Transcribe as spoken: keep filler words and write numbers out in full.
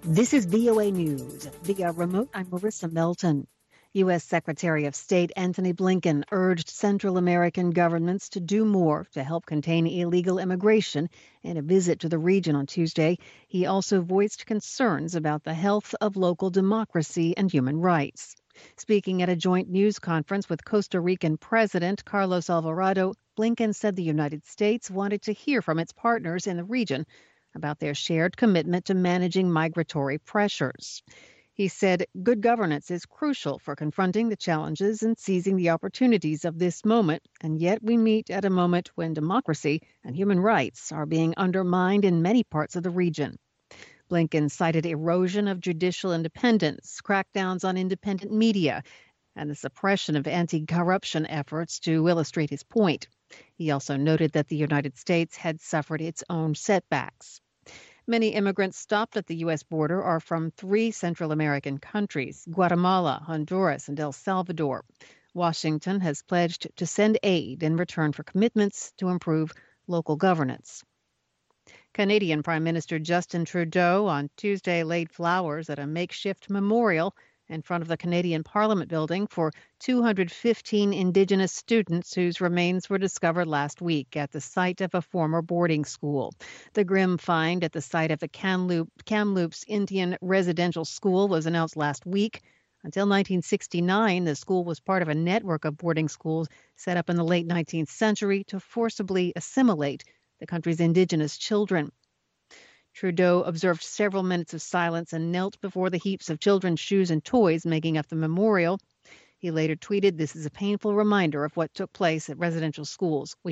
This is V O A News. Via remote, I'm Marissa Melton. U S. Secretary of State Antony Blinken urged Central American governments to do more to help contain illegal immigration in a visit to the region on Tuesday. He also voiced concerns about the health of local democracy and human rights. Speaking at a joint news conference with Costa Rican President Carlos Alvarado, Blinken said the United States wanted to hear from its partners in the region about their shared commitment to managing migratory pressures. He said good governance is crucial for confronting the challenges and seizing the opportunities of this moment, and yet we meet at a moment when democracy and human rights are being undermined in many parts of the region. Blinken cited erosion of judicial independence, crackdowns on independent media, and the suppression of anti-corruption efforts to illustrate his point. He also noted that the United States had suffered its own setbacks. Many immigrants stopped at the U S border are from three Central American countries, Guatemala, Honduras, and El Salvador. Washington has pledged to send aid in return for commitments to improve local governance. Canadian Prime Minister Justin Trudeau on Tuesday laid flowers at a makeshift memorial in front of the Canadian Parliament building for two hundred fifteen Indigenous students whose remains were discovered last week at the site of a former boarding school. The grim find at the site of the Kamloops, Kamloops Indian Residential School was announced last week. Until nineteen sixty-nine, the school was part of a network of boarding schools set up in the late nineteenth century to forcibly assimilate the country's Indigenous children. Trudeau observed several minutes of silence and knelt before the heaps of children's shoes and toys making up the memorial. He later tweeted, "This is a painful reminder of what took place at residential schools. We